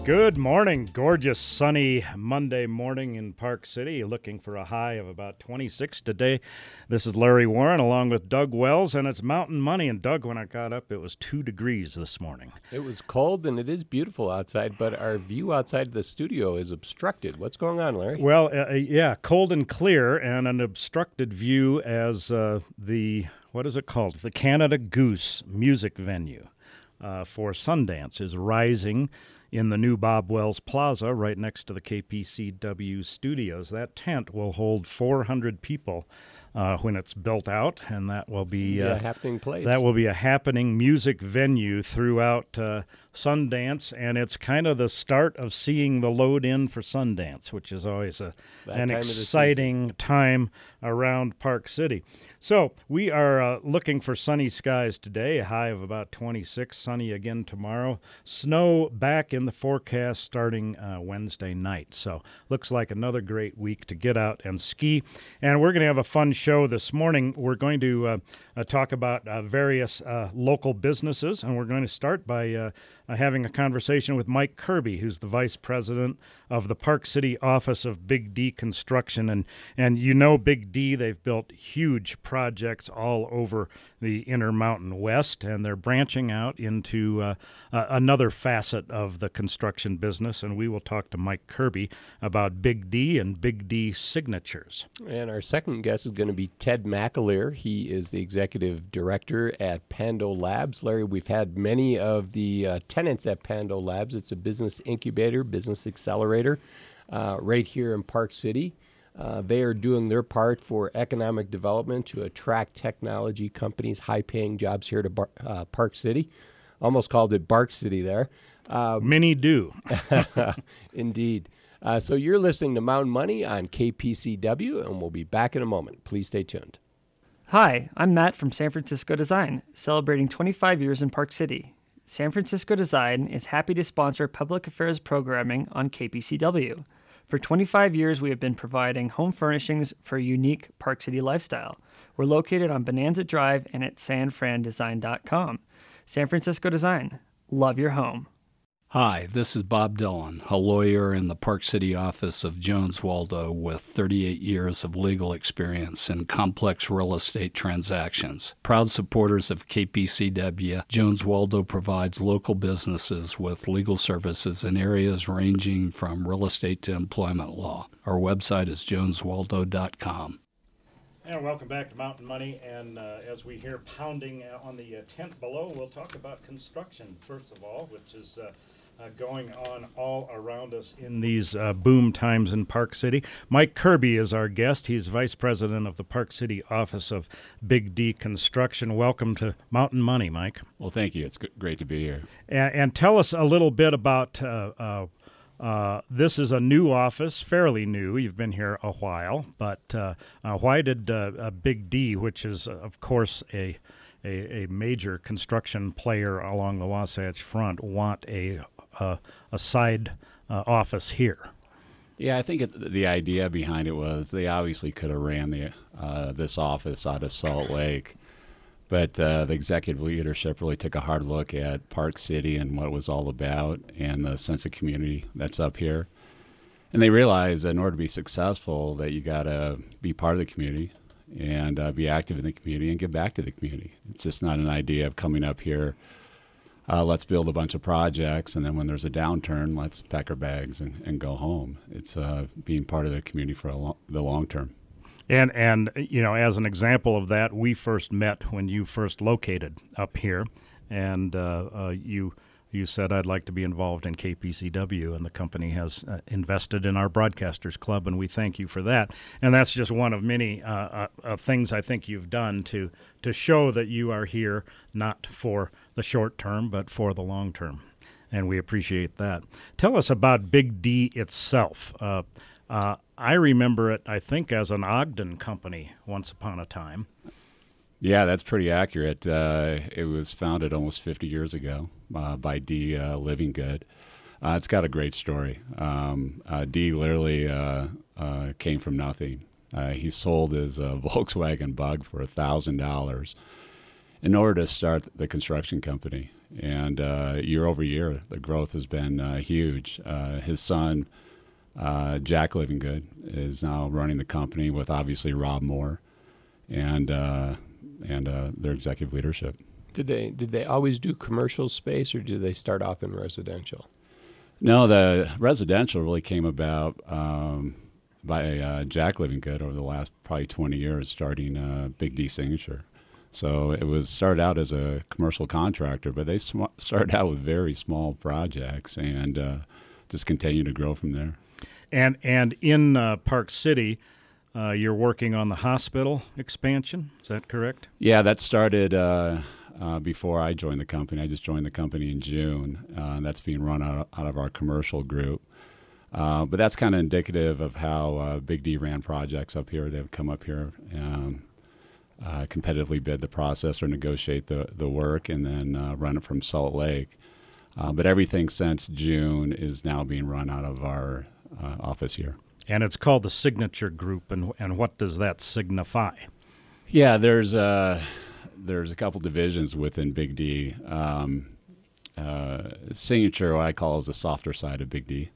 Good morning. Gorgeous sunny Monday morning in Park City. Looking for a high of about 26 today. This is Larry Warren along with Doug Wells, and it's Mountain Money. And Doug, when I got up, it was 2 degrees this morning. It was cold and it is beautiful outside, but our view outside the studio is obstructed. What's going on, Larry? Well, yeah, cold and clear and an obstructed view as what is it called? The Canada Goose music venue for Sundance is rising in the new Bob Wells Plaza right next to the KPCW studios. That tent will hold 400 people when it's built out, and that will be a happening place. That will be a happening music venue throughout Sundance, and it's kind of the start of seeing the load in for Sundance, which is always an exciting time around Park City. So we are looking for sunny skies today, a high of about 26, sunny again tomorrow. Snow back in the forecast starting Wednesday night. So looks like another great week to get out and ski. And we're going to have a fun show this morning. We're going to talk about various local businesses, and we're going to start by having a conversation with Mike Kirby, who's the vice president of the Park City office of Big D Construction. And you know Big D, they've built huge projects all over the Intermountain West, and they're branching out into another facet of the construction business, and we will talk to Mike Kirby about Big D and Big D signatures. And our second guest is going to be Ted McAleer. He is the executive director at Pando Labs. Larry, we've had many of the tenants at Pando Labs. It's a business incubator, business accelerator right here in Park City. They are doing their part for economic development to attract technology companies, high-paying jobs here to Park City. Almost called it Bark City there. Many do. Indeed. So you're listening to Mountain Money on KPCW, and we'll be back in a moment. Please stay tuned. Hi, I'm Matt from San Francisco Design, celebrating 25 years in Park City. San Francisco Design is happy to sponsor public affairs programming on KPCW. For 25 years, we have been providing home furnishings for a unique Park City lifestyle. We're located on Bonanza Drive and at sanfrandesign.com. San Francisco Design. Love your home. Hi, this is Bob Dillon, a lawyer in the Park City office of Jones Waldo with 38 years of legal experience in complex real estate transactions. Proud supporters of KPCW, Jones Waldo provides local businesses with legal services in areas ranging from real estate to employment law. Our website is joneswaldo.com. And welcome back to Mountain Money. And as we hear pounding on the tent below, we'll talk about construction, first of all, which is going on all around us in these boom times in Park City. Mike Kirby is our guest. He's vice president of the Park City office of Big D Construction. Welcome to Mountain Money, Mike. Well, thank you. It's great to be here. And tell us a little bit about this is a new office, fairly new. You've been here a while, but why did Big D, which is, of course, a major construction player along the Wasatch Front, want a side office here? Yeah, I think the idea behind it was they obviously could have ran this office out of Salt Lake, but the executive leadership really took a hard look at Park City and what it was all about and the sense of community that's up here. And they realized that in order to be successful that you got to be part of the community and be active in the community and give back to the community. It's just not an idea of coming up here, let's build a bunch of projects, and then when there's a downturn, let's pack our bags and go home. It's being part of the community for the long term. And you know, as an example of that, we first met when you first located up here, and you said, I'd like to be involved in KPCW, and the company has invested in our Broadcasters Club, and we thank you for that. And that's just one of many things I think you've done to show that you are here not for the short term, but for the long term, and we appreciate that. Tell us about Big D itself. I remember it, I think, as an Ogden company once upon a time. Yeah, that's pretty accurate. It was founded almost 50 years ago by D. Living Good. It's got a great story. D literally came from nothing. He sold his Volkswagen Bug for $1,000 in order to start the construction company. And year over year, the growth has been huge. His son, Jack Livingood, is now running the company with obviously Rob Moore and their executive leadership. Did they always do commercial space, or did they start off in residential? No, the residential really came about by Jack Livingood over the last probably 20 years, starting Big D Signature. So it was started out as a commercial contractor, but they started out with very small projects and just continue to grow from there. And in Park City, you're working on the hospital expansion. Is that correct? Yeah, that started before I joined the company. I just joined the company in June. That's being run out of our commercial group. But that's kind of indicative of how Big D ran projects up here. They've come up here, competitively bid the process or negotiate the work, and then run it from Salt Lake. But everything since June is now being run out of our office here. And it's called the Signature Group, and what does that signify? Yeah, there's a couple divisions within Big D. Signature, what I call, is the softer side of Big D.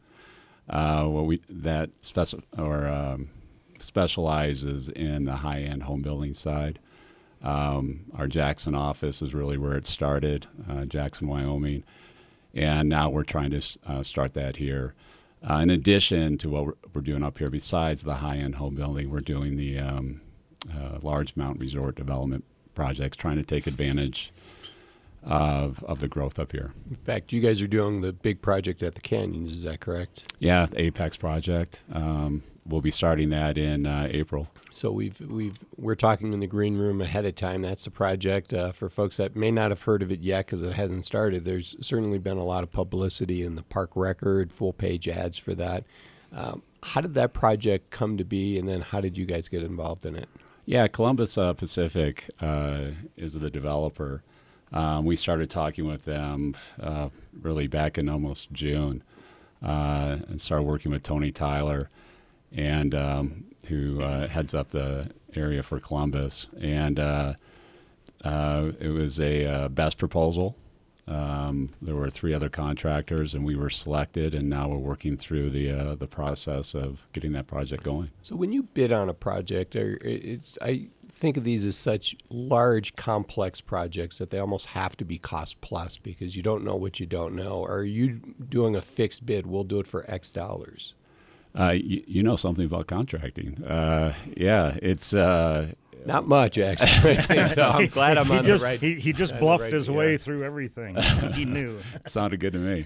Specializes in the high-end home building side. Our Jackson office is really where it started, Jackson, Wyoming, and now we're trying to start that here. In addition to what we're doing up here, besides the high-end home building, we're doing the large mountain resort development projects, trying to take advantage of the growth up here. In fact, you guys are doing the big project at the Canyons, is that correct? Yeah, the Apex project. We'll be starting that in April. So we're talking in the green room ahead of time. That's the project. For folks that may not have heard of it yet because it hasn't started, there's certainly been a lot of publicity in the Park Record, full-page ads for that. How did that project come to be, and then how did you guys get involved in it? Yeah, Columbus Pacific is the developer. We started talking with them really back in almost June and started working with Tony Tyler, and who heads up the area for Columbus. And it was a best proposal. There were 3 other contractors, and we were selected, and now we're working through the process of getting that project going. So when you bid on a project, I think of these as such large, complex projects that they almost have to be cost plus because you don't know what you don't know. Are you doing a fixed bid? We'll do it for X dollars. You know something about contracting. Yeah, it's... Not much, actually. So I'm glad I'm on the right. He just bluffed his way through everything. He knew. Sounded good to me.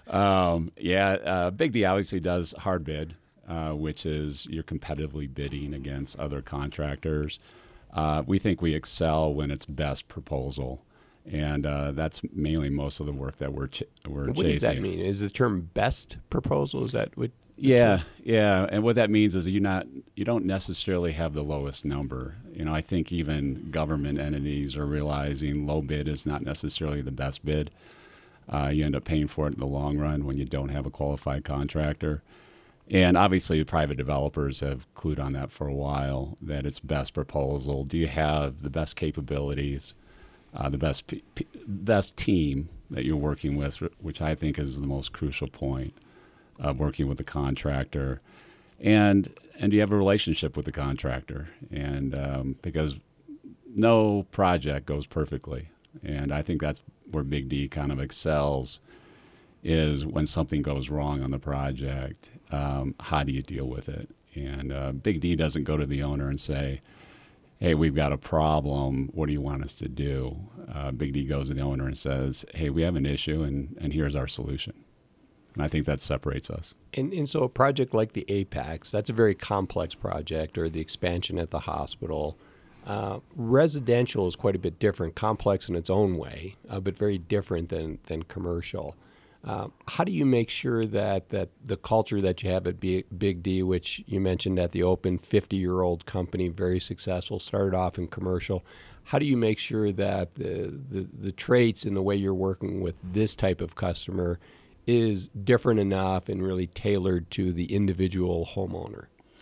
Big D obviously does hard bid, which is you're competitively bidding against other contractors. We think we excel when it's best proposal, and that's mainly most of the work that we're chasing. What does that mean? Is the term best proposal? Is that what? Yeah, and what that means is you don't necessarily have the lowest number. I think even government entities are realizing low bid is not necessarily the best bid. You end up paying for it in the long run when you don't have a qualified contractor. And obviously the private developers have clued on that for a while, that it's best proposal. Do you have the best capabilities, the best team that you're working with, which I think is the most crucial point of working with the contractor, and do you have a relationship with the contractor? And because no project goes perfectly, and I think that's where Big D kind of excels, is when something goes wrong on the project, how do you deal with it? And Big D doesn't go to the owner and say, hey, we've got a problem, what do you want us to do? Big D goes to the owner and says, hey, we have an issue, and here's our solution. And I think that separates us. And so a project like the Apex, that's a very complex project, or the expansion at the hospital. Residential is quite a bit different, complex in its own way, but very different than commercial. How do you make sure that the culture that you have at Big D, which you mentioned at the Open, 50-year-old company, very successful, started off in commercial, how do you make sure that the traits and the way you're working with this type of customer is different enough and really tailored to the individual homeowner?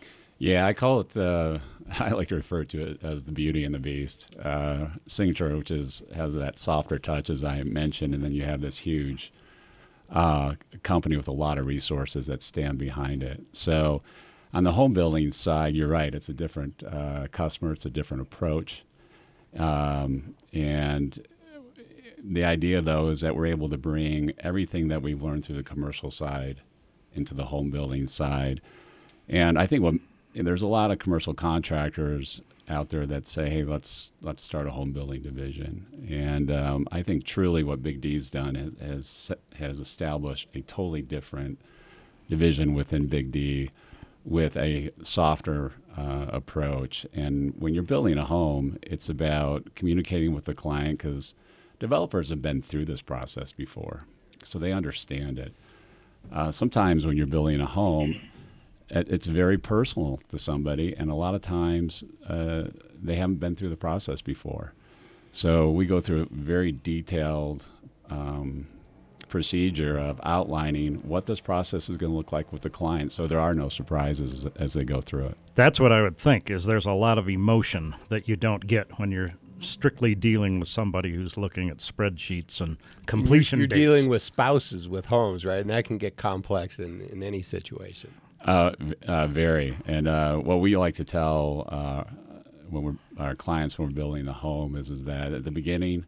Yeah, I call it I like to refer to it as the Beauty and the Beast. Signature, which has that softer touch, as I mentioned, and then you have this huge company with a lot of resources that stand behind it. So on the home building side, you're right. It's a different customer. It's a different approach. And the idea, though, is that we're able to bring everything that we've learned through the commercial side into the home building side. And I think there's a lot of commercial contractors out there that say, hey, let's start a home building division. And I think truly what Big D's done has established a totally different division within Big D with a softer approach. And when you're building a home, it's about communicating with the client, because developers have been through this process before, so they understand it. Sometimes when you're building a home, it's very personal to somebody, and a lot of times they haven't been through the process before. So we go through a very detailed procedure of outlining what this process is going to look like with the client, so there are no surprises as they go through it. That's what I would think, is there's a lot of emotion that you don't get when you're strictly dealing with somebody who's looking at spreadsheets and completion You're dates. dealing with spouses with homes, right? And that can get complex in any situation. Very. And what we like to tell our clients when we're building the home is that at the beginning,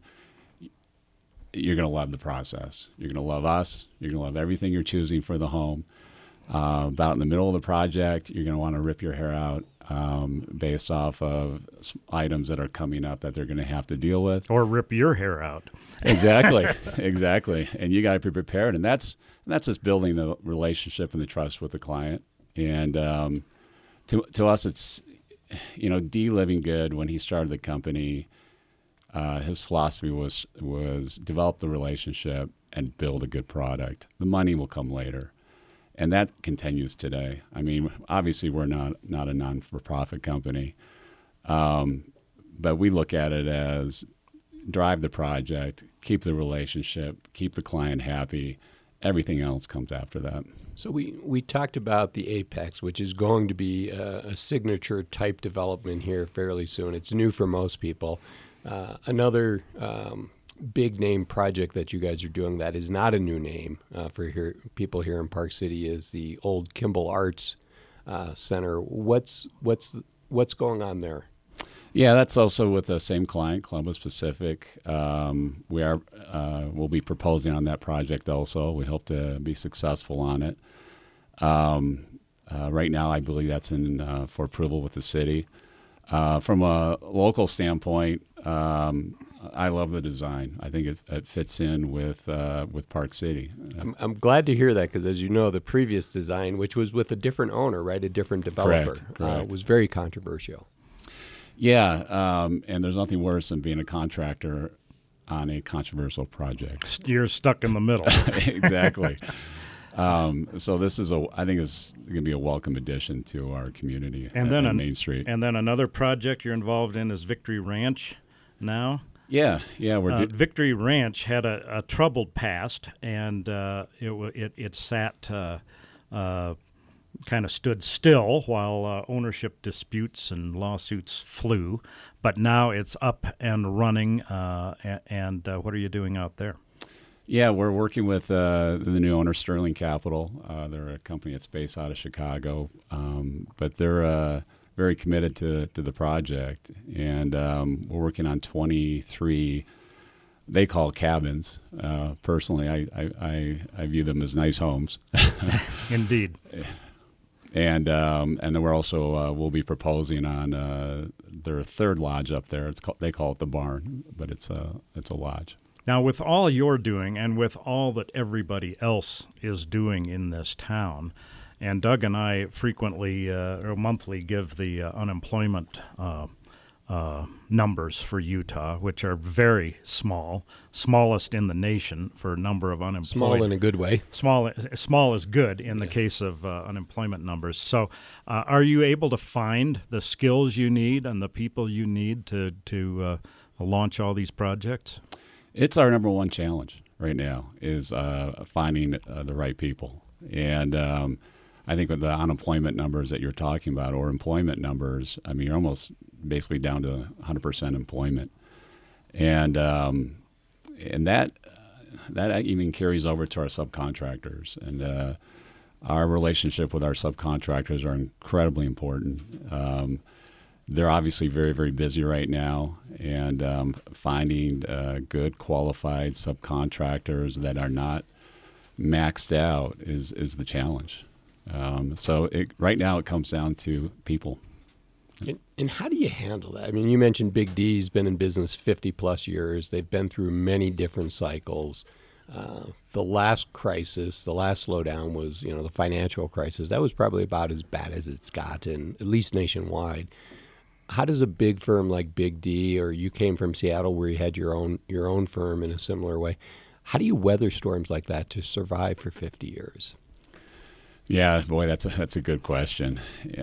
you're going to love the process. You're going to love us. You're going to love everything you're choosing for the home. About in the middle of the project, you're going to want to rip your hair out based off of items that are coming up that they're going to have to deal with. Or rip your hair out. Exactly, exactly. And you got to be prepared. And that's just building the relationship and the trust with the client. And to us, it's, D Living Good, when he started the company, his philosophy was develop the relationship and build a good product. The money will come later. And that continues today. I mean, obviously, we're not a non-for-profit company, but we look at it as drive the project, keep the relationship, keep the client happy. Everything else comes after that. So we talked about the Apex, which is going to be a signature type development here fairly soon. It's new for most people. Another big name project that you guys are doing that is not a new name for people here in Park City is the old Kimball Arts Center. What's going on there? Yeah, that's also with the same client, Columbus Pacific. We'll be proposing on that project also. We hope to be successful on it. Right now, I believe that's in for approval with the city. From a local standpoint, I love the design. I think it fits in with Park City. I'm glad to hear that, because as you know, the previous design, which was with a different owner, right, a different developer, Correct. Was very controversial. Yeah, and there's nothing worse than being a contractor on a controversial project. You're stuck in the middle. Exactly. So this is I think it's going to be a welcome addition to our community and on Main Street. And then another project you're involved in is Victory Ranch now. Yeah. Victory Ranch had a troubled past, and it sat kind of stood still while ownership disputes and lawsuits flew. But now it's up and running. And what are you doing out there? Yeah, we're working with the new owner, Sterling Capital. They're a company that's based out of Chicago, but they're very committed to the project. And we're working on 23, they call cabins. Personally, I view them as nice homes. Indeed. And then we're also we'll be proposing on their third lodge up there. They call it the Barn, but it's a lodge. Now, with all you're doing and with all that everybody else is doing in this town, and Doug and I frequently or monthly give the unemployment numbers for Utah, which are very smallest in the nation for number of unemployed. Small in a good way. Small is good in the case of unemployment numbers. So are you able to find the skills you need and the people you need to launch all these projects? It's our number one challenge right now is finding the right people. And I think with the unemployment numbers that you're talking about, or employment numbers, I mean, you're almost basically down to 100% employment. And that even carries over to our subcontractors. And our relationship with our subcontractors are incredibly important. They're obviously very, very busy right now, and finding good, qualified subcontractors that are not maxed out is the challenge. So right now it comes down to people. And how do you handle that? I mean, you mentioned Big D's been in business 50-plus years. They've been through many different cycles. The last crisis, the last slowdown was, the financial crisis. That was probably about as bad as it's gotten, at least nationwide. How does a big firm like Big D, or you came from Seattle where you had your own firm in a similar way, how do you weather storms like that to survive for 50 years? Yeah, boy, that's a good question.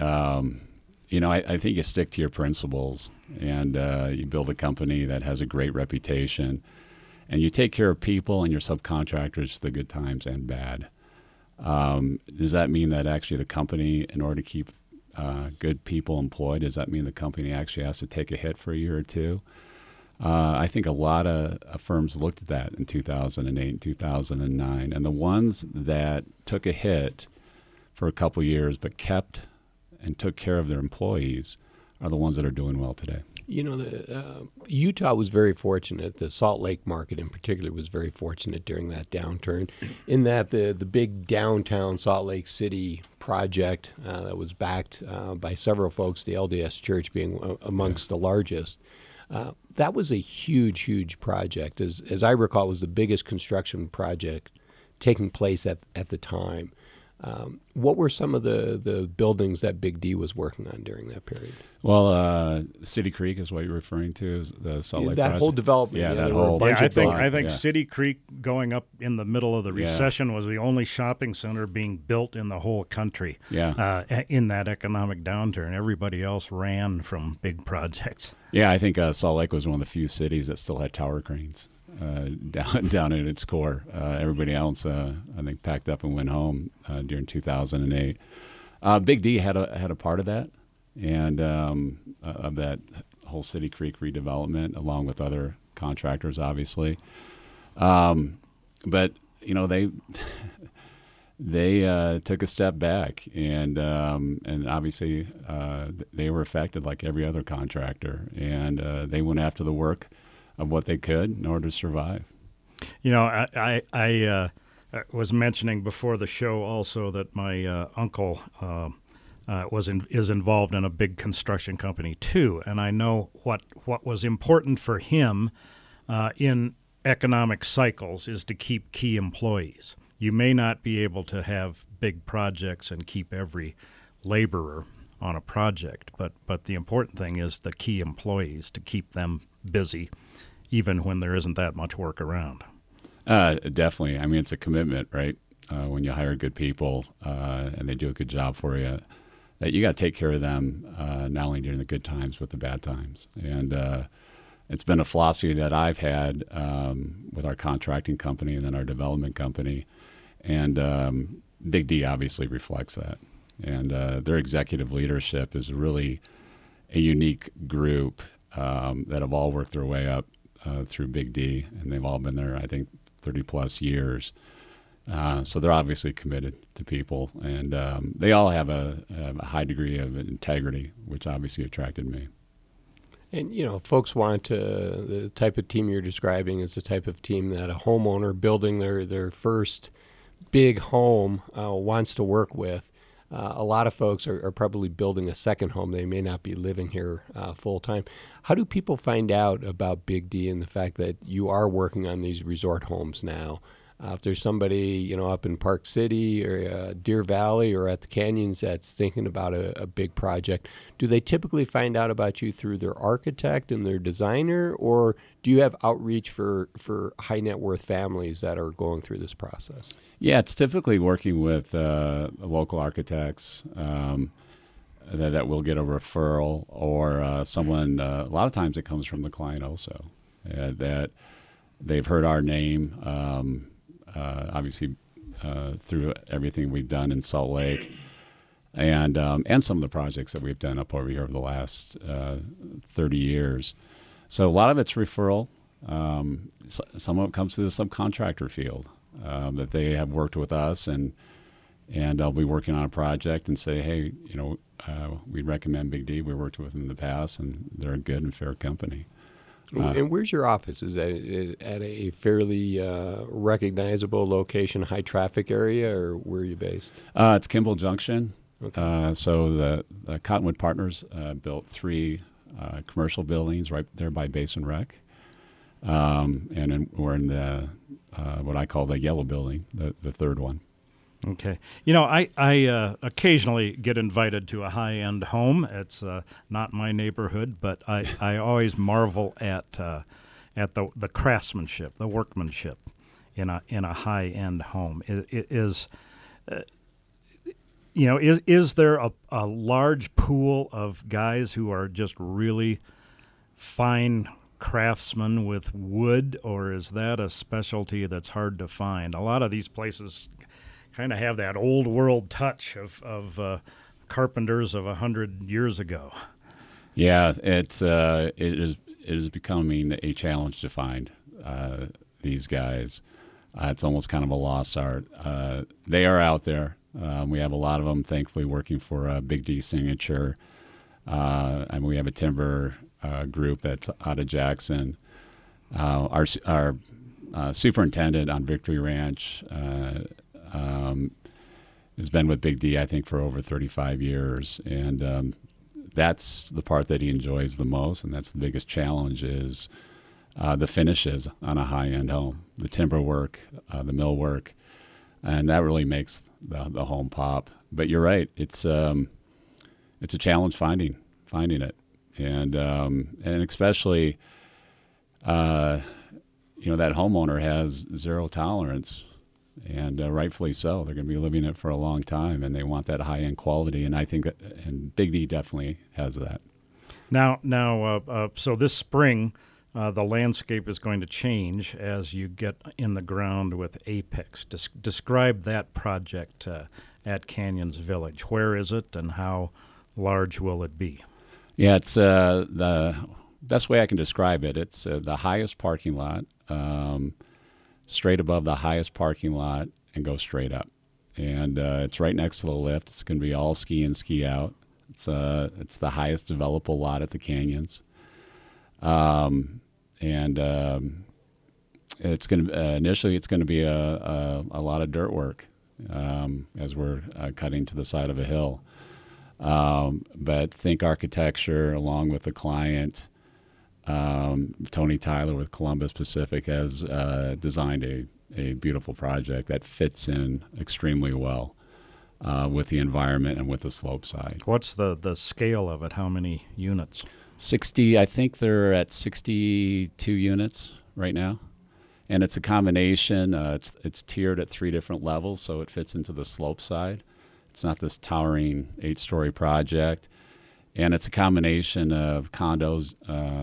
I think you stick to your principles, and you build a company that has a great reputation, and you take care of people and your subcontractors, the good times and bad. Does that mean that actually the company, in order to keep good people employed, does that mean the company actually has to take a hit for a year or two? I think a lot of firms looked at that in 2008 and 2009, and the ones that took a hit for a couple years but kept and took care of their employees are the ones that are doing well today. Utah was very fortunate. The Salt Lake market in particular was very fortunate during that downturn, in that the big downtown Salt Lake City project that was backed by several folks, the LDS Church being amongst the largest, that was a huge, huge project. As I recall, it was the biggest construction project taking place at the time. What were some of the buildings that Big D was working on during that period? Well, City Creek is what you're referring to, is the Salt Lake project. Whole development. Yeah, that whole. I think City Creek, going up in the middle of the recession, was the only shopping center being built in the whole country. Yeah. In that economic downturn, everybody else ran from big projects. Yeah, I think Salt Lake was one of the few cities that still had tower cranes down at its core. Everybody else, I think, packed up and went home during 2008. Big D had a part of that, and of that whole City Creek redevelopment, along with other contractors, obviously. But they took a step back, and obviously they were affected like every other contractor, and they went after the work of what they could in order to survive. I was mentioning before the show also that my uncle is involved in a big construction company too, and I know what was important for him in economic cycles is to keep key employees. You may not be able to have big projects and keep every laborer on a project, but the important thing is the key employees, to keep them busy even when there isn't that much work around. Definitely. I mean, it's a commitment, right? When you hire good people and they do a good job for you, that you got to take care of them not only during the good times but the bad times. And it's been a philosophy that I've had with our contracting company and then our development company. And Big D obviously reflects that. And their executive leadership is really a unique group that have all worked their way up through Big D, and they've all been there, I think, 30-plus years. So they're obviously committed to people, and they all have a high degree of integrity, which obviously attracted me. And, folks want the type of team you're describing is the type of team that a homeowner building their first big home wants to work with. A lot of folks are probably building a second home. They may not be living here full time. How do people find out about Big D and the fact that you are working on these resort homes now? If there's somebody, up in Park City or Deer Valley or at the Canyons that's thinking about a big project, do they typically find out about you through their architect and their designer, or do you have outreach for high net worth families that are going through this process? Yeah, it's typically working with local architects that will get a referral, or someone, a lot of times it comes from the client also, that they've heard our name, obviously through everything we've done in Salt Lake. and some of the projects that we've done up over here over the last 30 years. So a lot of it's referral. Some of it comes through the subcontractor field, that they have worked with us, and I'll be working on a project and say, hey, we'd recommend Big D. We worked with them in the past, and they're a good and fair company. And where's your office? Is that at a fairly recognizable location, high traffic area, or where are you based? It's Kimball Junction. Okay. So the Cottonwood Partners built 3 commercial buildings right there by Basin Rec. We're in the what I call the yellow building, the third one. Okay. I occasionally get invited to a high-end home. It's not my neighborhood, but I always marvel at the craftsmanship, the workmanship in a high-end home. Is there a large pool of guys who are just really fine craftsmen with wood, or is that a specialty that's hard to find? A lot of these places kind of have that old world touch of carpenters of 100 years ago. Yeah, it is becoming a challenge to find these guys. It's almost kind of a lost art. They are out there. We have a lot of them, thankfully, working for Big D Signature, and we have a timber group that's out of Jackson. Our superintendent on Victory Ranch has been with Big D, I think, for over 35 years, and that's the part that he enjoys the most, and that's the biggest challenge is the finishes on a high-end home, the timber work, the mill work, and that really makes the home pop. But you're right, it's a challenge finding it, and especially that homeowner has zero tolerance. And rightfully so. They're going to be living it for a long time, and they want that high-end quality. And I think and Big D definitely has that. Now, so this spring, the landscape is going to change as you get in the ground with Apex. Describe that project at Canyons Village. Where is it, and how large will it be? Yeah, it's the best way I can describe it. It's the highest parking lot. Straight above the highest parking lot and go straight up. And it's right next to the lift. It's going to be all ski in, ski out. It's the highest developable lot at the canyons. It's going to initially it's going to be a lot of dirt work as we're cutting to the side of a hill. But think architecture along with the client. Tony Tyler with Columbus Pacific has designed a beautiful project that fits in extremely well with the environment and with the slope side. What's the scale of it? How many units? 60. I think they're at 62 units right now, and it's a combination. It's tiered at 3 different levels, so it fits into the slope side. It's not this towering 8-story project. And it's a combination of condos,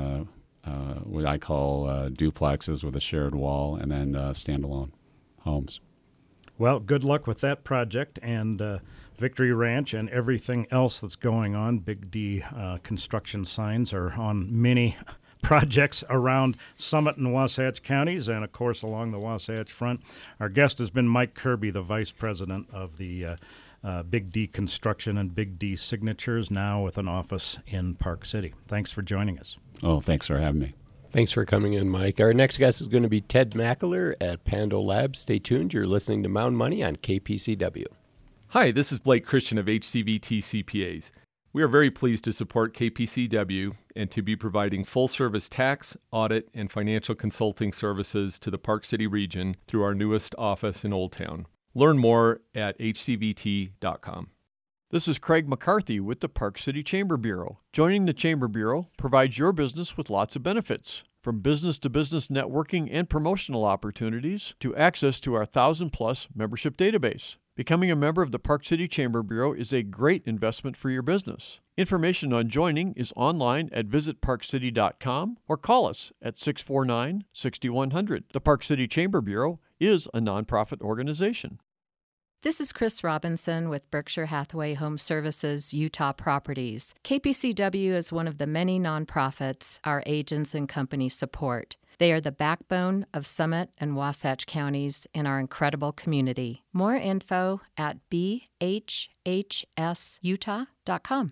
what I call duplexes with a shared wall, and then standalone homes. Well, good luck with that project and Victory Ranch and everything else that's going on. Big D construction signs are on many projects around Summit and Wasatch counties and, of course, along the Wasatch Front. Our guest has been Mike Kirby, the vice president of the Big D Construction and Big D Signatures, now with an office in Park City. Thanks for joining us. Oh, thanks for having me. Thanks for coming in, Mike. Our next guest is going to be Ted Mackler at Pando Labs. Stay tuned. You're listening to Mound Money on KPCW. Hi, this is Blake Christian of HCVT CPAs. We are very pleased to support KPCW and to be providing full-service tax, audit, and financial consulting services to the Park City region through our newest office in Old Town. Learn more at hcvt.com. This is Craig McCarthy with the Park City Chamber Bureau. Joining the Chamber Bureau provides your business with lots of benefits, from business-to-business networking and promotional opportunities to access to our 1,000-plus membership database. Becoming a member of the Park City Chamber Bureau is a great investment for your business. Information on joining is online at visitparkcity.com or call us at 649-6100. The Park City Chamber Bureau is a nonprofit organization. This is Chris Robinson with Berkshire Hathaway Home Services, Utah Properties. KPCW is one of the many nonprofits our agents and companies support. They are the backbone of Summit and Wasatch counties in our incredible community. More info at bhhsutah.com.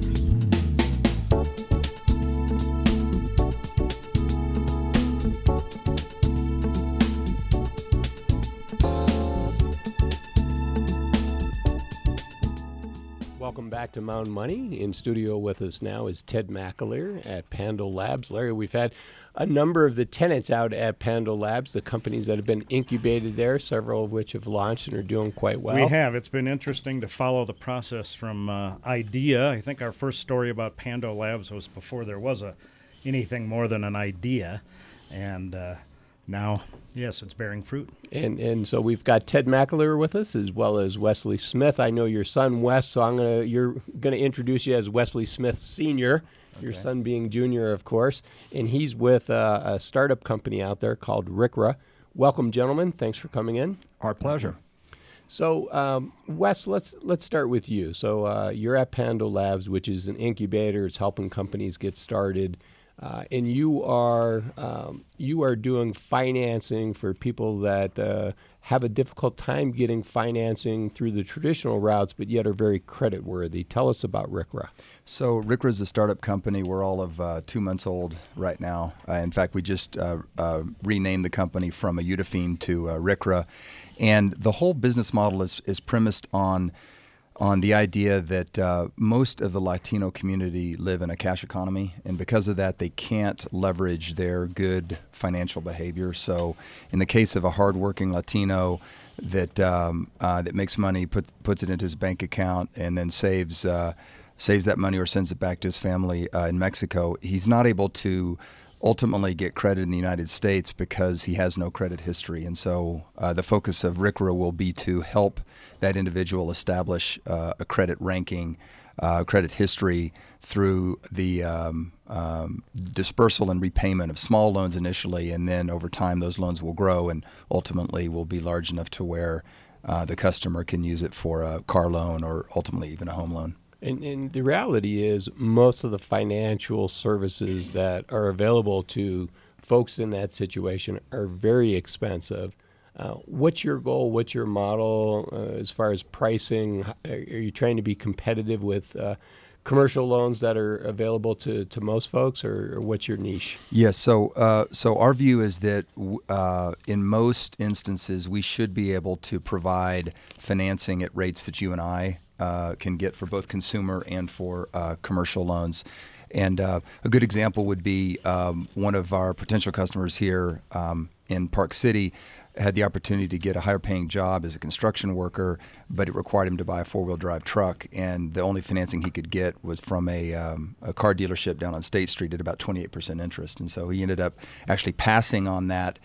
Welcome back to Mountain Money. In studio with us now is Ted McAleer at Pando Labs. Larry, we've had a number of the tenants out at Pando Labs, the companies that have been incubated there, several of which have launched and are doing quite well. We have. It's been interesting to follow the process from idea. I think our first story about Pando Labs was before there was anything more than an idea. And now, yes, it's bearing fruit. And so we've got Ted McAleer with us as well as Wesley Smith. I know your son, Wes, so you're going to introduce you as Wesley Smith Sr., your son being junior, of course. And he's with a startup company out there called RCRA. Welcome, gentlemen. Thanks for coming in. Our pleasure. So, Wes, let's start with you. So you're at Pando Labs, which is an incubator. It's helping companies get started. And you are doing financing for people that have a difficult time getting financing through the traditional routes, but yet are very creditworthy. Tell us about RCRA. So RCRA is a startup company. We're all of 2 months old right now. In fact, we just renamed the company from Udafine to RCRA. And the whole business model is premised on the idea that most of the Latino community live in a cash economy, and because of that, they can't leverage their good financial behavior. So in the case of a hardworking Latino that makes money, puts it into his bank account, and then saves that money or sends it back to his family in Mexico, he's not able to ultimately get credit in the United States because he has no credit history. And so the focus of RCRA will be to help that individual establish a credit ranking, credit history through the dispersal and repayment of small loans initially, and then over time those loans will grow and ultimately will be large enough to where the customer can use it for a car loan or ultimately even a home loan. And the reality is most of the financial services that are available to folks in that situation are very expensive. What's your goal? What's your model as far as pricing? Are you trying to be competitive with commercial loans that are available to most folks, or what's your niche? Yes, so our view is that in most instances we should be able to provide financing at rates that you and I can get for both consumer and for commercial loans. And a good example would be one of our potential customers here in Park City had the opportunity to get a higher paying job as a construction worker, but it required him to buy a four-wheel drive truck, and the only financing he could get was from a car dealership down on State Street at about 28% interest. And so he ended up actually passing on that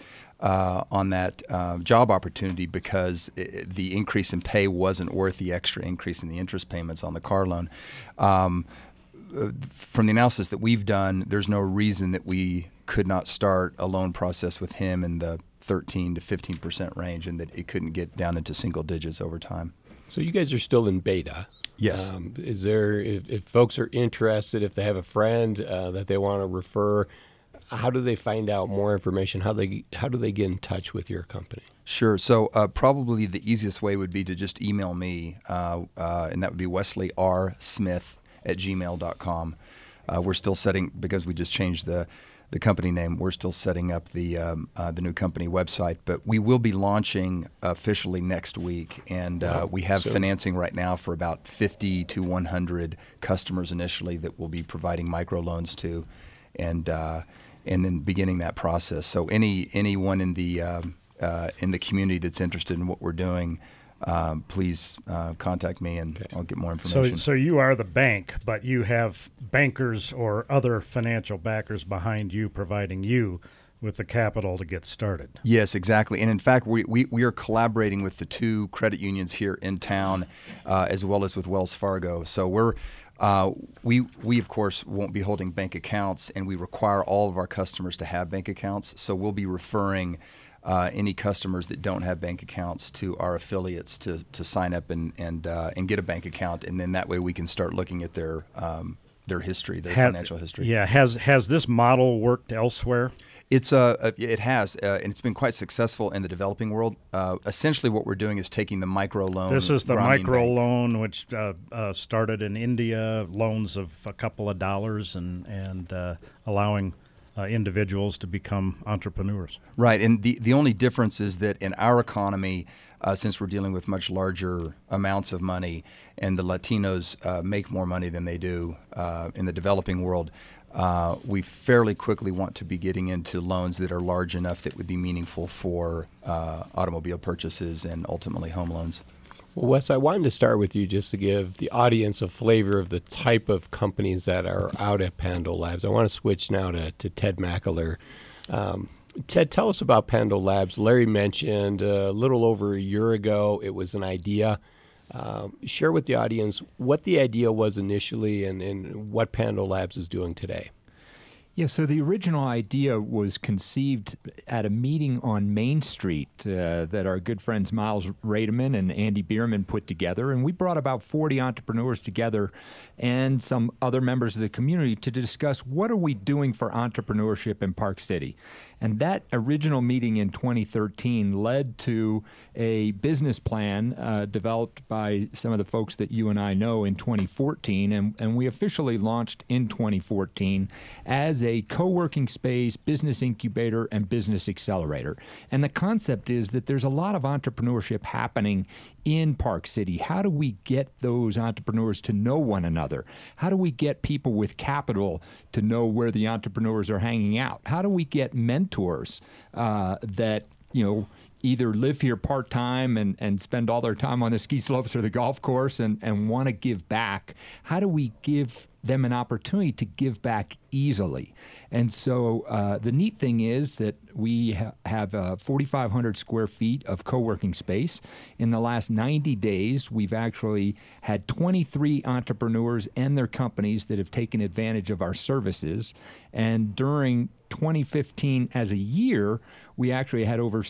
job opportunity because the increase in pay wasn't worth the extra increase in the interest payments on the car loan. From the analysis that we've done, there's no reason that we could not start a loan process with him in the 13 to 15% range, and that it couldn't get down into single digits over time. So you guys are still in beta. Yes. Is there, if folks are interested, if they have a friend that they want to refer, how do they find out more information? How do they get in touch with your company? Sure. So probably the easiest way would be to just email me, and that would be wesleyrsmith@gmail.com. We're still setting, because we just changed the company name, we're still setting up the new company website, but we will be launching officially next week, and we have financing right now for about 50 to 100 customers initially that we'll be providing microloans to, and then beginning that process. So anyone in the community that's interested in what we're doing, please contact me, and I'll get more information. So you are the bank, but you have bankers or other financial backers behind you, providing you with the capital to get started. Yes, exactly. And in fact, we are collaborating with the two credit unions here in town, as well as with Wells Fargo. So we of course won't be holding bank accounts, and we require all of our customers to have bank accounts. So we'll be referring any customers that don't have bank accounts to our affiliates to sign up and get a bank account, and then that way we can start looking at their history, their financial history. Yeah, has this model worked elsewhere? It has, and it's been quite successful in the developing world. Essentially, what we're doing is taking the micro loan. This is the Grameen micro Bank. loan, which started in India, loans of a couple of dollars, and allowing individuals to become entrepreneurs. Right, and the only difference is that in our economy, since we're dealing with much larger amounts of money, and the Latinos make more money than they do in the developing world, we fairly quickly want to be getting into loans that are large enough that would be meaningful for automobile purchases and ultimately home loans. Well, Wes, I wanted to start with you just to give the audience a flavor of the type of companies that are out at Pando Labs. I want to switch now to Ted McAleer. Ted, tell us about Pando Labs. Larry mentioned a little over a year ago it was an idea. Share with the audience what the idea was initially and what Pando Labs is doing today. Yeah, so the original idea was conceived at a meeting on Main Street that our good friends Miles Rademan and Andy Bierman put together. And we brought about 40 entrepreneurs together and some other members of the community to discuss what are we doing for entrepreneurship in Park City. And that original meeting in 2013 led to a business plan developed by some of the folks that you and I know in 2014, and we officially launched in 2014 as a co-working space, business incubator, and business accelerator. And the concept is that there's a lot of entrepreneurship happening in Park City. How do we get those entrepreneurs to know one another? How do we get people with capital to know where the entrepreneurs are hanging out? How do we get mentors that, either live here part-time and spend all their time on the ski slopes or the golf course and want to give back? How do we give them an opportunity to give back easily? And so the neat thing is that we have 4,500 square feet of co-working space. In the last 90 days, we've actually had 23 entrepreneurs and their companies that have taken advantage of our services. And during 2015 as a year, we actually had over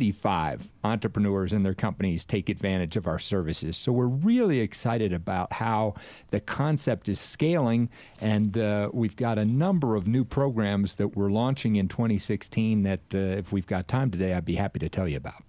75 entrepreneurs and their companies take advantage of our services. So we're really excited about how the concept is scaling, and we've got a number of new programs that we're launching in 2016 that if we've got time today, I'd be happy to tell you about.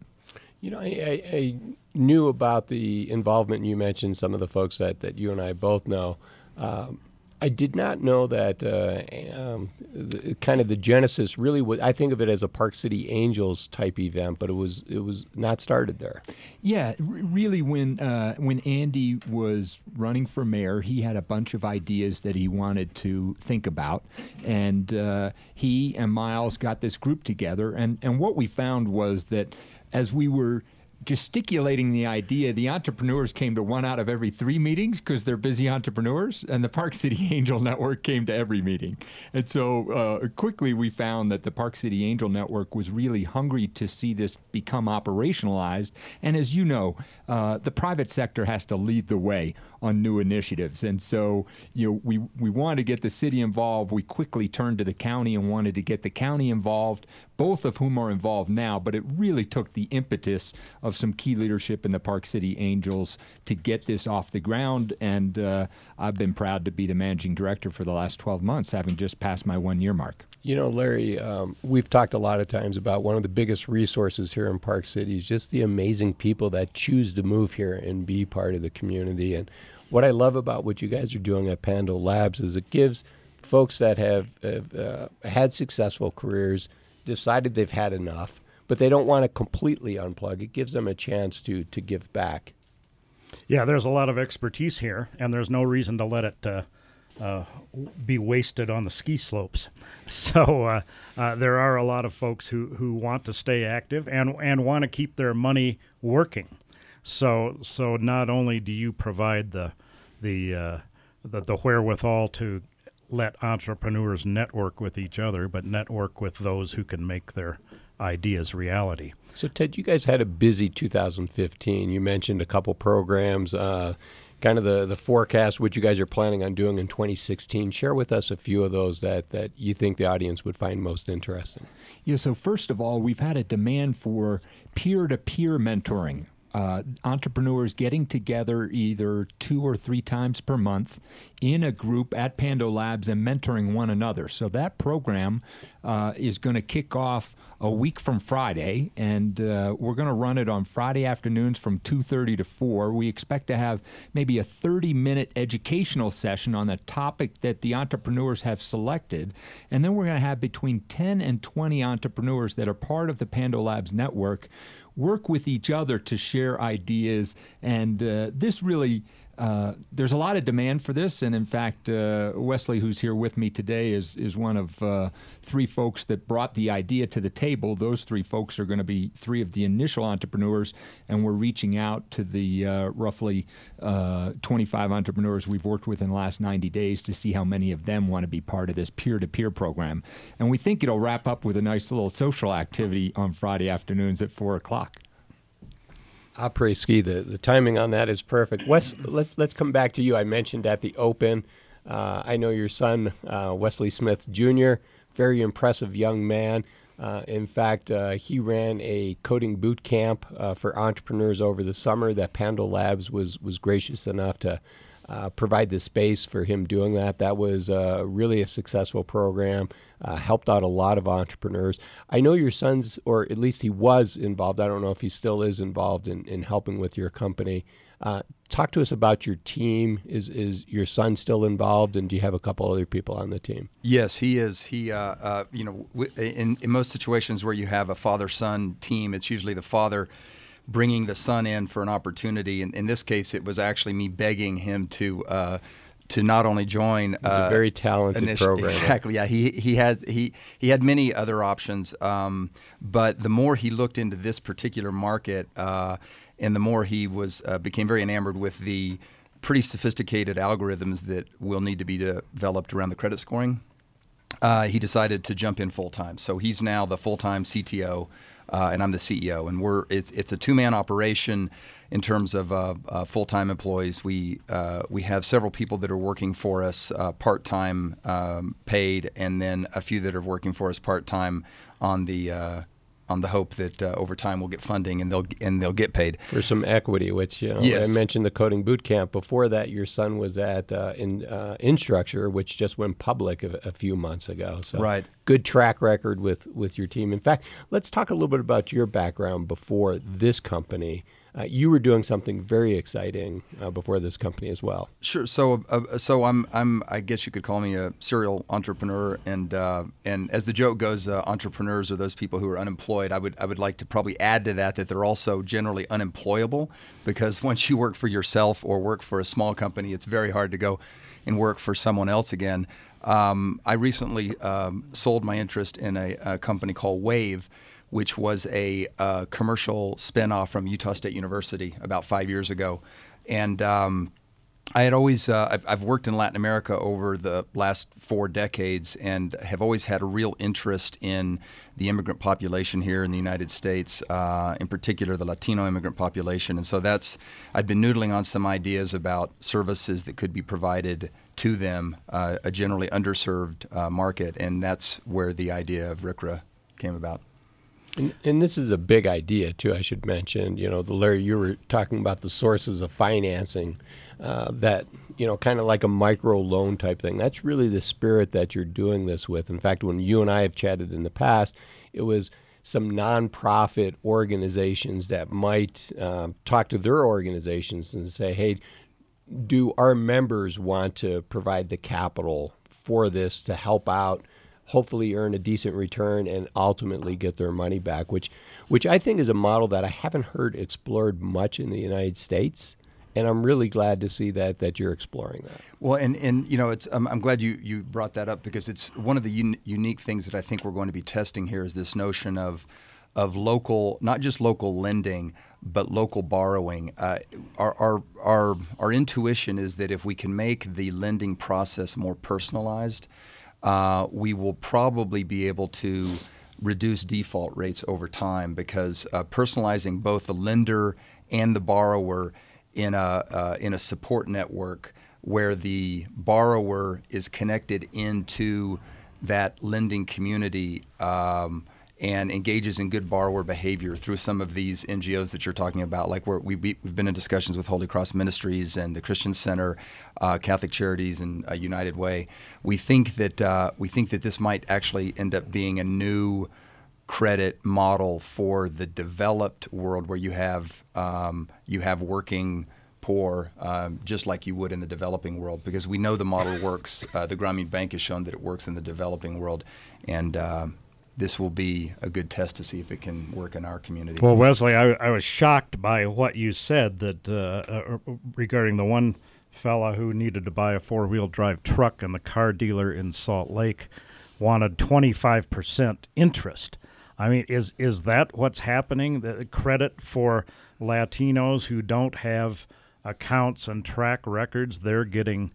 I knew about the involvement. You mentioned some of the folks that you and I both know. I did not know that kind of the genesis really was. I think of it as a Park City Angels type event, but it was not started there. Yeah, really, when Andy was running for mayor, he had a bunch of ideas that he wanted to think about, and he and Miles got this group together. And what we found was that as we were gesticulating the idea, the entrepreneurs came to 1 out of every 3 meetings because they're busy entrepreneurs, and the Park City Angel Network came to every meeting. And so quickly we found that the Park City Angel Network was really hungry to see this become operationalized. And as you know, the private sector has to lead the way on new initiatives. And so we wanted to get the city involved. We quickly turned to the county and wanted to get the county involved, both of whom are involved now, but it really took the impetus of some key leadership in the Park City Angels to get this off the ground. And I've been proud to be the managing director for the last 12 months, having just passed my 1-year mark. Larry, we've talked a lot of times about one of the biggest resources here in Park City is just the amazing people that choose to move here and be part of the community. And what I love about what you guys are doing at Pando Labs is it gives folks that have had successful careers, decided they've had enough, but they don't want to completely unplug. It gives them a chance to give back. Yeah, there's a lot of expertise here, and there's no reason to let it be wasted on the ski slopes. So there are a lot of folks who want to stay active and want to keep their money working. So not only do you provide the wherewithal to let entrepreneurs network with each other, but network with those who can make their ideas reality. So Ted, you guys had a busy 2015. You mentioned a couple programs. kind of the forecast, what you guys are planning on doing in 2016. Share with us a few of those that you think the audience would find most interesting. Yeah, so first of all, we've had a demand for peer-to-peer mentoring. Entrepreneurs getting together either 2 or 3 times per month in a group at Pando Labs and mentoring one another. So that program is going to kick off a week from Friday, and we're going to run it on Friday afternoons from 2:30 to 4. We expect to have maybe a 30-minute educational session on the topic that the entrepreneurs have selected, and then we're going to have between 10 and 20 entrepreneurs that are part of the Pando Labs network work with each other to share ideas, and this really there's a lot of demand for this, and in fact, Wesley, who's here with me today, is one of 3 folks that brought the idea to the table. Those 3 folks are going to be 3 of the initial entrepreneurs, and we're reaching out to the roughly 25 entrepreneurs we've worked with in the last 90 days to see how many of them want to be part of this peer-to-peer program. And we think it'll wrap up with a nice little social activity on Friday afternoons at 4 o'clock. Après-ski, the timing on that is perfect. Wes, let's come back to you. I mentioned at the Open, I know your son, Wesley Smith Jr., very impressive young man. In fact, he ran a coding boot camp for entrepreneurs over the summer that Pando Labs was gracious enough to provide the space for him doing that. That was really a successful program, helped out a lot of entrepreneurs. I know your son's, or at least he was involved, I don't know if he still is involved in helping with your company. Talk to us about your team. Is your son still involved, and do you have a couple other people on the team? Yes, he is. He, in most situations where you have a father-son team, it's usually the father bringing the son in for an opportunity. And in this case, it was actually me begging him to not only join. It's a very talented program. Exactly. Yeah, he had many other options, but the more he looked into this particular market, and the more he became very enamored with the pretty sophisticated algorithms that will need to be developed around the credit scoring, he decided to jump in full time. So he's now the full-time CTO. And I'm the CEO, and it's a 2-man operation in terms of full-time employees. We have several people that are working for us part-time paid, and then a few that are working for us part-time on the hope that over time we'll get funding and they'll get paid for some equity. Which yes. I mentioned the coding boot camp. Before that, your son was at Instructure, which just went public a few months ago. So right. Good track record with your team. In fact, let's talk a little bit about your background before this company. You were doing something very exciting before this company as well. Sure. So I'm I guess you could call me a serial entrepreneur, and as the joke goes, entrepreneurs are those people who are unemployed. I would like to probably add to that they're also generally unemployable, because once you work for yourself or work for a small company, it's very hard to go and work for someone else again. I recently sold my interest in a company called Wave, which was a commercial spinoff from Utah State University about 5 years ago. And I had always, I've worked in Latin America over the last 4 decades and have always had a real interest in the immigrant population here in the United States, in particular the Latino immigrant population. And so I'd been noodling on some ideas about services that could be provided to them, a generally underserved market, and that's where the idea of RCRA came about. And this is a big idea, too, I should mention. Larry, you were talking about the sources of financing that, kind of like a micro loan type thing. That's really the spirit that you're doing this with. In fact, when you and I have chatted in the past, it was some nonprofit organizations that might talk to their organizations and say, hey, do our members want to provide the capital for this to help out, hopefully earn a decent return, and ultimately get their money back, which I think is a model that I haven't heard explored much in the United States, and I'm really glad to see that you're exploring that. Well, and it's I'm glad you brought that up, because it's one of the unique things that I think we're going to be testing here is this notion of local, not just local lending, but local borrowing. Our intuition is that if we can make the lending process more personalized, we will probably be able to reduce default rates over time, because personalizing both the lender and the borrower in a support network where the borrower is connected into that lending community and engages in good borrower behavior through some of these NGOs that you're talking about, like we've been in discussions with Holy Cross Ministries and the Christian Center, Catholic Charities, and United Way. We think that this might actually end up being a new credit model for the developed world, where you have working poor, just like you would in the developing world, because we know the model works. The Grameen Bank has shown that it works in the developing world, and this will be a good test to see if it can work in our community. Well, Wesley, I was shocked by what you said that regarding the one fella who needed to buy a four-wheel drive truck, and the car dealer in Salt Lake wanted 25% interest. I mean, is that what's happening? The credit for Latinos who don't have accounts and track records, they're getting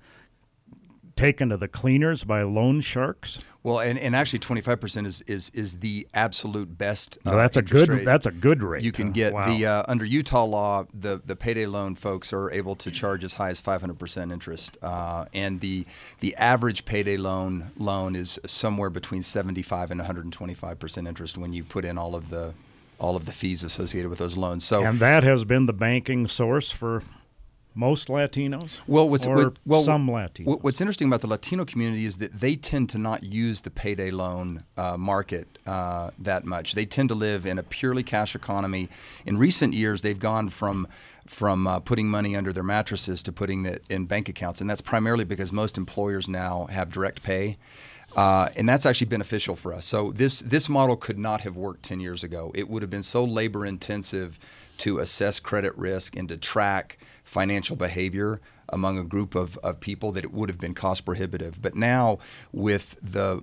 taken to the cleaners by loan sharks? Well, and actually 25% is the absolute best. That's a good rate. You can get the under Utah law, the payday loan folks are able to charge as high as 500% interest, and the average payday loan is somewhere between 75 and 125% interest when you put in all of the fees associated with those loans. So, and that has been the banking source for most Latinos? Some Latinos. What's interesting about the Latino community is that they tend to not use the payday loan market that much. They tend to live in a purely cash economy. In recent years, they've gone from putting money under their mattresses to putting it in bank accounts, and that's primarily because most employers now have direct pay. And that's actually beneficial for us. So this model could not have worked 10 years ago. It would have been so labor intensive to assess credit risk and to track financial behavior among a group of people that it would have been cost prohibitive. But now with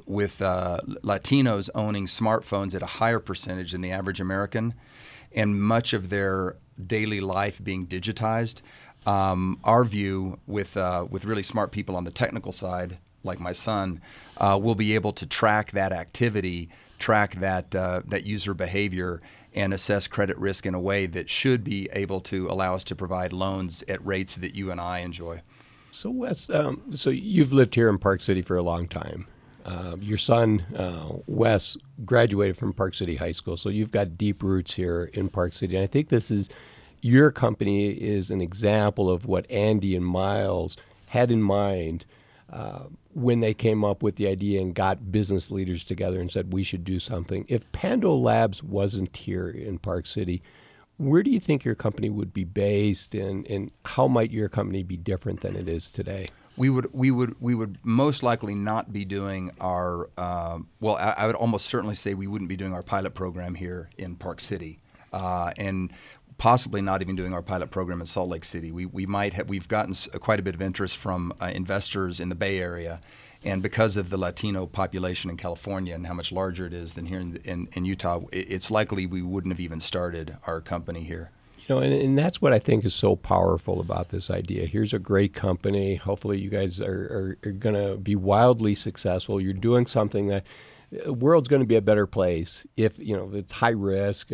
Latinos owning smartphones at a higher percentage than the average American, and much of their daily life being digitized, our view with really smart people on the technical side, like my son, will be able to track that activity, track that user behavior, and assess credit risk in a way that should be able to allow us to provide loans at rates that you and I enjoy. So, Wes, so you've lived here in Park City for a long time. Your son, Wes, graduated from Park City High School, so you've got deep roots here in Park City. And I think your company is an example of what Andy and Miles had in mind when they came up with the idea and got business leaders together and said we should do something. If Pando Labs wasn't here in Park City, where do you think your company would be based, and how might your company be different than it is today? We would most likely not be doing our I would almost certainly say we wouldn't be doing our pilot program here in Park City, and possibly not even doing our pilot program in Salt Lake City. We've gotten quite a bit of interest from investors in the Bay Area, and because of the Latino population in California and how much larger it is than here in Utah, it's likely we wouldn't have even started our company here. You know, and that's what I think is so powerful about this idea. Here's a great company. Hopefully you guys are going to be wildly successful. You're doing something that the world's going to be a better place if, it's high risk.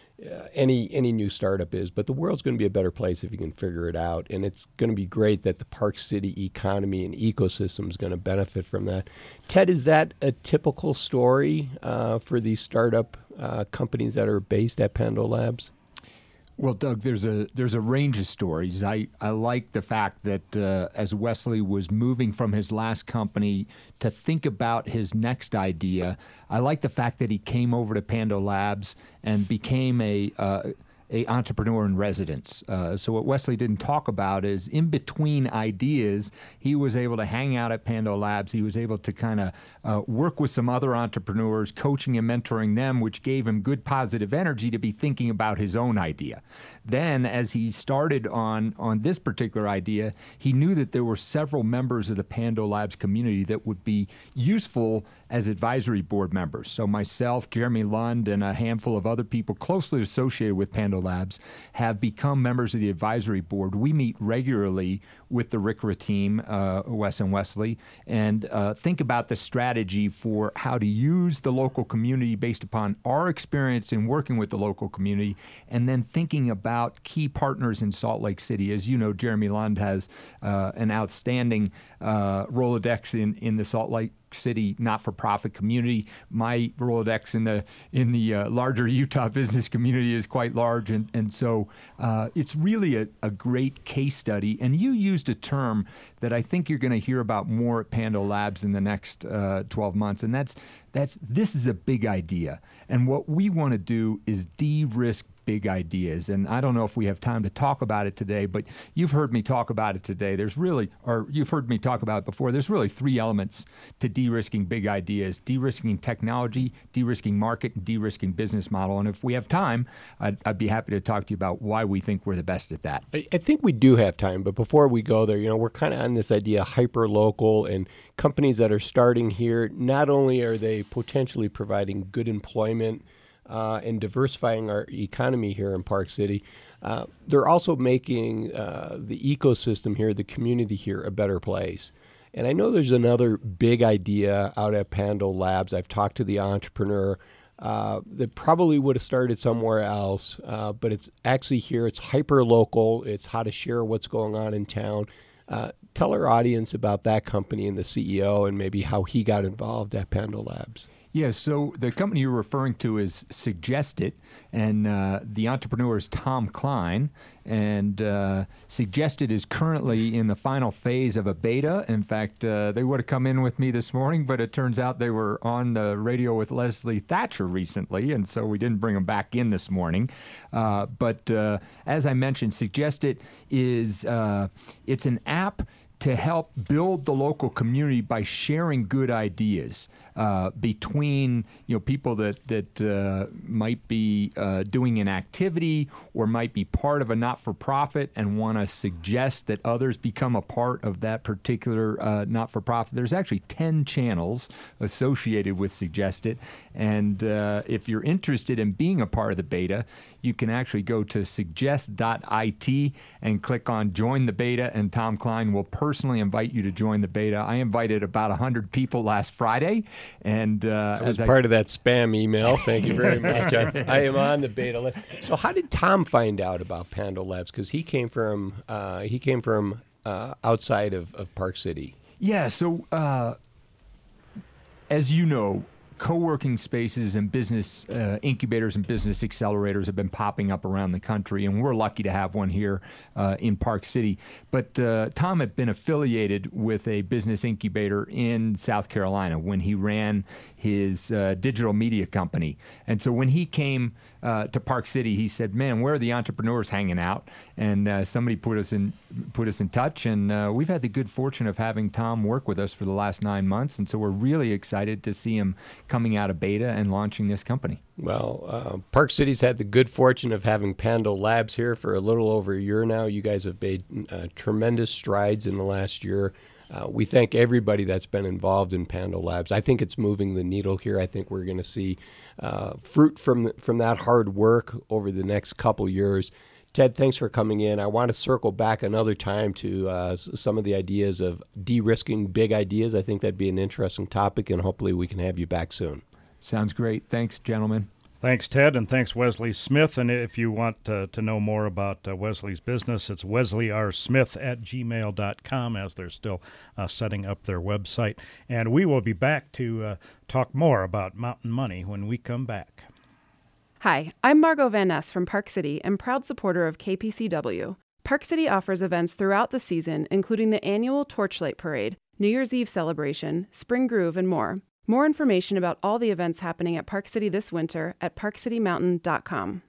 Any new startup is, but the world's going to be a better place if you can figure it out. And it's going to be great that the Park City economy and ecosystem is going to benefit from that. Ted, is that a typical story for these startup companies that are based at Pando Labs? Well, Doug, there's a range of stories. I like the fact that as Wesley was moving from his last company to think about his next idea, I like the fact that he came over to Pando Labs and became a entrepreneur in residence. So what Wesley didn't talk about is in between ideas, he was able to hang out at Pando Labs. He was able to kind of work with some other entrepreneurs, coaching and mentoring them, which gave him good positive energy to be thinking about his own idea. Then as he started on this particular idea, he knew that there were several members of the Pando Labs community that would be useful as advisory board members. So myself, Jeremy Lund, and a handful of other people closely associated with Pando Labs have become members of the advisory board. We meet regularly with the RCRA team, Wes and Wesley, and think about the strategy for how to use the local community based upon our experience in working with the local community, and then thinking about key partners in Salt Lake City. As you know, Jeremy Lund has an outstanding Rolodex in the Salt Lake City not-for-profit community. My Rolodex in the larger Utah business community is quite large, and so it's really a great case study. And you used a term that I think you're going to hear about more at Pando Labs in the next 12 months, and this is a big idea. And what we want to do is de-risk big ideas. And I don't know if we have time to talk about it today, but you've heard me talk about it today. You've heard me talk about it before. There's really three elements to de-risking big ideas: de-risking technology, de-risking market, and de-risking business model. And if we have time, I'd be happy to talk to you about why we think we're the best at that. I think we do have time, but before we go there, we're kind of on this idea hyper-local, and companies that are starting here, not only are they potentially providing good employment and diversifying our economy here in Park City, they're also making the ecosystem here, the community here, a better place. And I know there's another big idea out at Pando Labs. I've talked to the entrepreneur that probably would have started somewhere else, but it's actually here. It's hyper-local. It's how to share what's going on in town. Tell our audience about that company and the CEO and maybe how he got involved at Pando Labs. Yeah, so the company you're referring to is Suggestit, and the entrepreneur is Tom Klein. And Suggestit is currently in the final phase of a beta. In fact, they would have come in with me this morning, but it turns out they were on the radio with Leslie Thatcher recently, and so we didn't bring them back in this morning. But as I mentioned, Suggestit is it's an app to help build the local community by sharing good ideas between people that might be doing an activity or might be part of a not-for-profit and want to suggest that others become a part of that particular not-for-profit. There's actually 10 channels associated with Suggestit, and if you're interested in being a part of the beta, you can actually go to suggest.it and click on Join the Beta, and Tom Klein will personally invite you to join the beta. I invited about 100 people last Friday, and I was part of that spam email. Thank you very much. I am on the beta list. So how did Tom find out about Pando Labs? Because he came from outside of Park City. Yeah, so as you know, co-working spaces and business incubators and business accelerators have been popping up around the country, and we're lucky to have one here in Park City. But Tom had been affiliated with a business incubator in South Carolina when he ran his digital media company. And so when he came to Park City, he said, "Man, where are the entrepreneurs hanging out?" And somebody put us in touch, and we've had the good fortune of having Tom work with us for the last 9 months, and so we're really excited to see him coming out of beta and launching this company. Well, Park City's had the good fortune of having Pando Labs here for a little over a year now. You guys have made tremendous strides in the last year. We thank everybody that's been involved in Pando Labs. I think it's moving the needle here. I think we're going to see fruit from that hard work over the next couple years. Ted, thanks for coming in. I want to circle back another time to some of the ideas of de-risking big ideas. I think that'd be an interesting topic, and hopefully we can have you back soon. Sounds great. Thanks, gentlemen. Thanks, Ted, and thanks, Wesley Smith. And if you want to know more about Wesley's business, it's wesleyrsmith@gmail.com, as they're still setting up their website. And we will be back to talk more about Mountain Money when we come back. Hi, I'm Margot Van Ness from Park City and proud supporter of KPCW. Park City offers events throughout the season, including the annual Torchlight Parade, New Year's Eve celebration, Spring Groove, and more. More information about all the events happening at Park City this winter at parkcitymountain.com.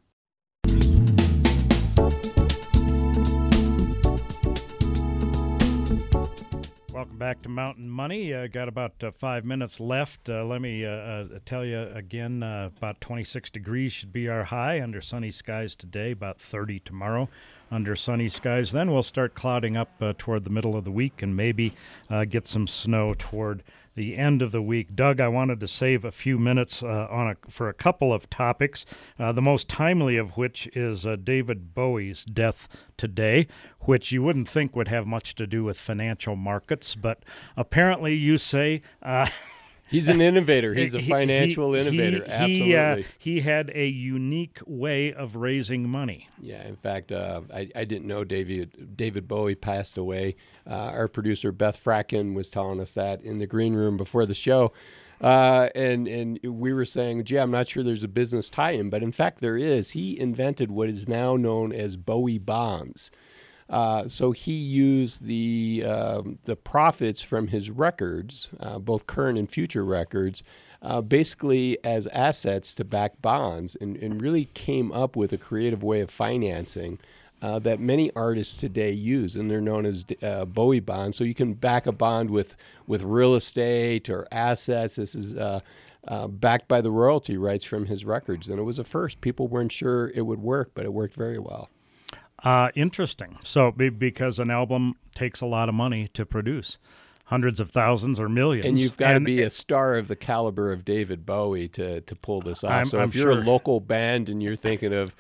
Welcome back to Mountain Money. Got about 5 minutes left. Let me tell you again, about 26 degrees should be our high under sunny skies today, about 30 tomorrow under sunny skies. Then we'll start clouding up toward the middle of the week and maybe get some snow toward the end of the week. Doug, I wanted to save a few minutes for a couple of topics, the most timely of which is David Bowie's death today, which you wouldn't think would have much to do with financial markets, but apparently you say... He's an innovator. He's a financial innovator. Absolutely. He had a unique way of raising money. Yeah. In fact, I didn't know David Bowie passed away. Our producer Beth Fracken was telling us that in the green room before the show, and we were saying, "Gee, I'm not sure there's a business tie-in," but in fact there is. He invented what is now known as Bowie bonds. So he used the profits from his records, both current and future records, basically as assets to back bonds, and really came up with a creative way of financing that many artists today use, and they're known as Bowie bonds. So you can back a bond with real estate or assets. This is backed by the royalty rights from his records, and it was a first. People weren't sure it would work, but it worked very well. Interesting. So because an album takes a lot of money to produce, hundreds of thousands or millions. And you've got to be a star of the caliber of David Bowie to pull this off. If you're a local band and you're thinking of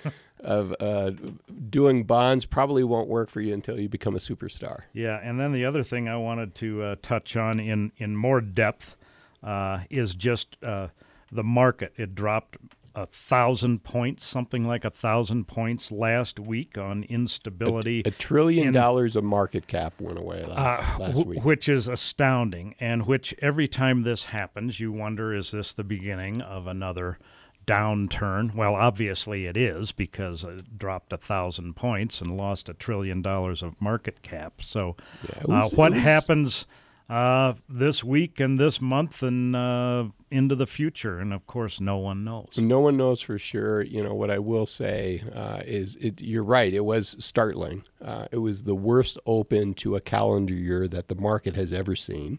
doing bonds, probably won't work for you until you become a superstar. Yeah, and then the other thing I wanted to touch on in more depth is just the market. It dropped 1,000 points, something like 1,000 points last week on instability. $1 trillion of market cap went away last week. Which is astounding, and which every time this happens, you wonder, is this the beginning of another downturn? Well, obviously it is, because it dropped 1,000 points and lost $1 trillion of market cap. So what happens this week and this month and into the future? And of course, no one knows. No one knows for sure. What I will say is you're right. It was startling. It was the worst open to a calendar year that the market has ever seen,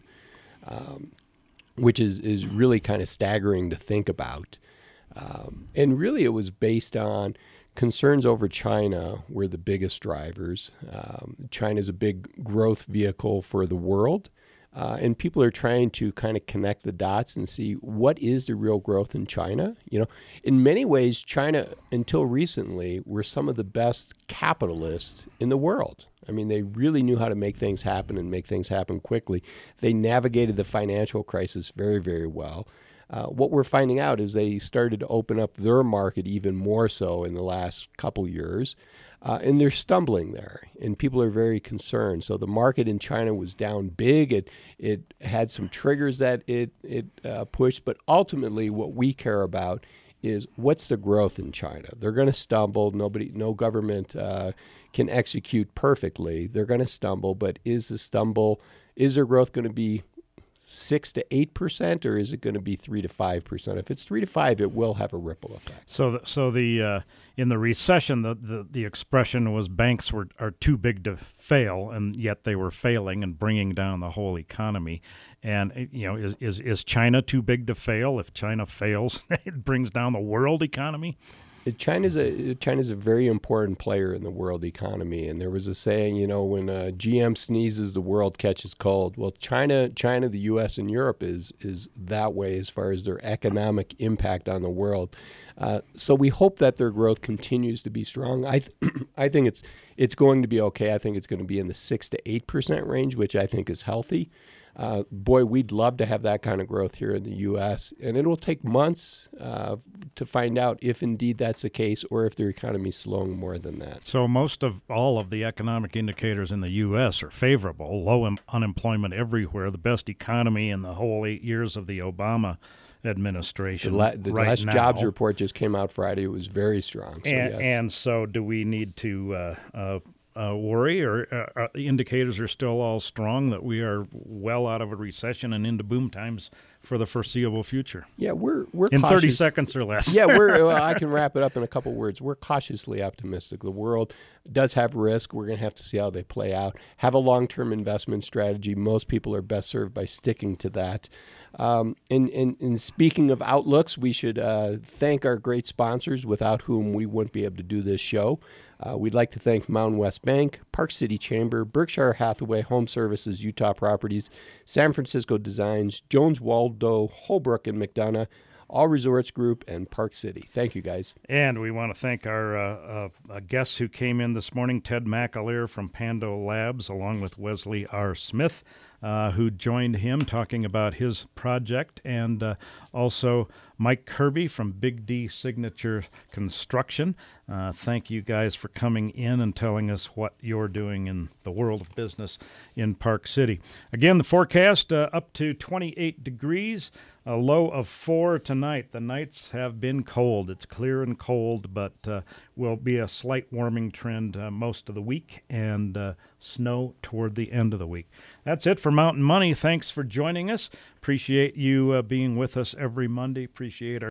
which is really kind of staggering to think about. And really, it was based on concerns over China were the biggest drivers. China's a big growth vehicle for the world. And people are trying to kind of connect the dots and see what is the real growth in China. In many ways, China, until recently, were some of the best capitalists in the world. I mean, they really knew how to make things happen and make things happen quickly. They navigated the financial crisis very, very well. What we're finding out is they started to open up their market even more so in the last couple years. And they're stumbling there, and people are very concerned. So the market in China was down big. It had some triggers that it pushed, but ultimately what we care about is what's the growth in China. They're going to stumble. No government can execute perfectly. They're going to stumble, but is their growth going to be 6 to 8%, or is it going to be 3 to 5%? If it's 3 to 5, it will have a ripple effect. So the in the recession, the expression was banks are too big to fail, and yet they were failing and bringing down the whole economy. And is China too big to fail? If China fails, it brings down the world economy. China's a very important player in the world economy, and there was a saying, when GM sneezes, the world catches cold. Well, China, the U.S., and Europe is that way as far as their economic impact on the world. So we hope that their growth continues to be strong. I think it's going to be okay. I think it's going to be in the 6 to 8% range, which I think is healthy. Boy, we'd love to have that kind of growth here in the U.S., and it will take months to find out if indeed that's the case or if their economy is slowing more than that. So most of all of the economic indicators in the U.S. are favorable. Low unemployment everywhere, the best economy in the whole 8 years of the Obama administration. The last jobs report just came out Friday. It was very strong. So and so do we need to worry, or the indicators are still all strong that we are well out of a recession and into boom times for the foreseeable future? Yeah, we're in cautious. 30 seconds or less. Yeah, I can wrap it up in a couple words. We're cautiously optimistic. The world does have risk. We're going to have to see how they play out. Have a long-term investment strategy. Most people are best served by sticking to that. And speaking of outlooks, we should thank our great sponsors, without whom we wouldn't be able to do this show. We'd like to thank Mountain West Bank, Park City Chamber, Berkshire Hathaway Home Services, Utah Properties, San Francisco Designs, Jones Waldo, Holbrook and McDonough, All Resorts Group, and Park City. Thank you, guys. And we want to thank our guests who came in this morning, Ted McAleer from Pando Labs, along with Wesley R. Smith, who joined him talking about his project, and also Mike Kirby from Big D Signature Construction. Thank you guys for coming in and telling us what you're doing in the world of business in Park City. Again, the forecast up to 28 degrees, a low of 4 tonight. The nights have been cold. It's clear and cold, but will be a slight warming trend most of the week, and snow toward the end of the week. That's it for Mountain Money. Thanks for joining us. Appreciate you being with us every Monday. Appreciate our